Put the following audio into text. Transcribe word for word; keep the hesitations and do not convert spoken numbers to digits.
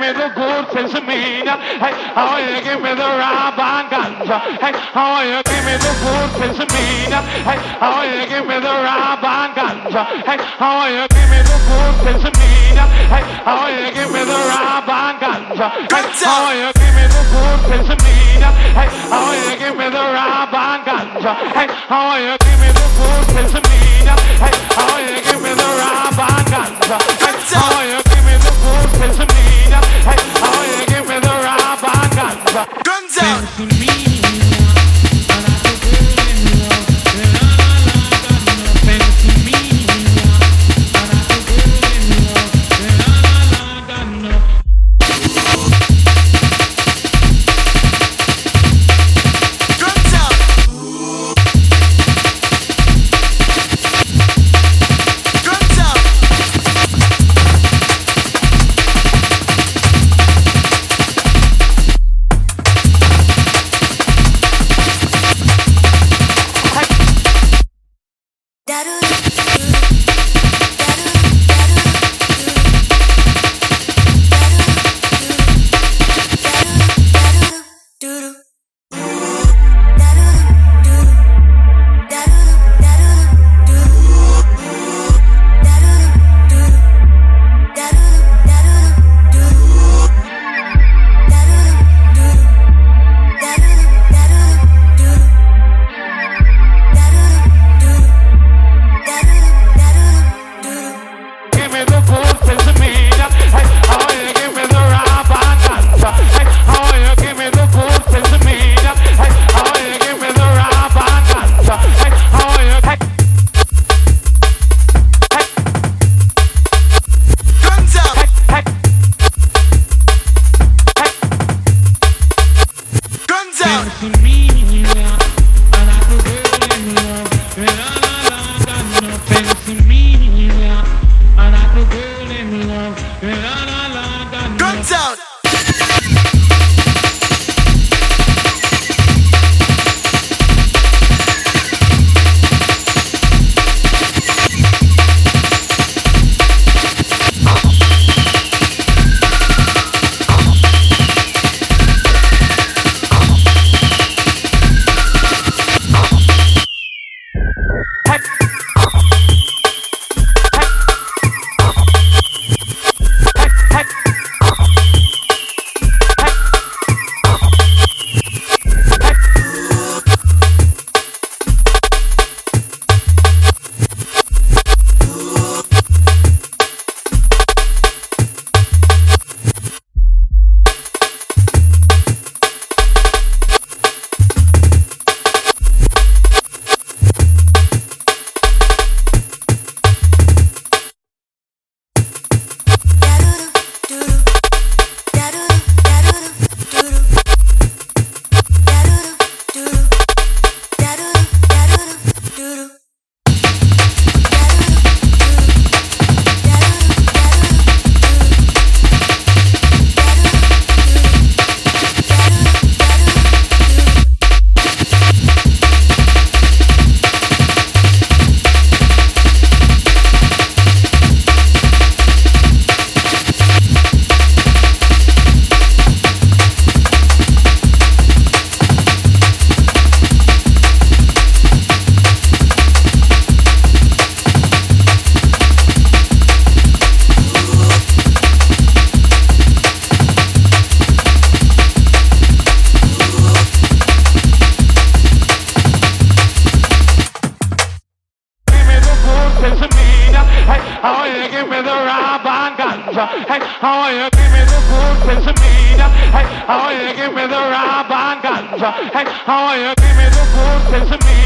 me the good sesame? Hey, how you give me the rub and ganja? Hey, how you give me the good sesame? Hey, how you give me the rub and ganja? Hey, how you give me the good sesame? Hey, how you give me the rub and ganja? Hey, how you give me the good sesame? Hey, how you give me the rub and ganja? Hey, how you give me the good sesame? Hey, how you give me the rub and ganja? Hey, how you give me the good sesame? Hey, how you give me the rub and ganja? Guns out. How you give me the rub and ganja? Hey, how you give me the good sesame? Hey, how you give me the rub and ganja? Hey, how you give me the good sesame?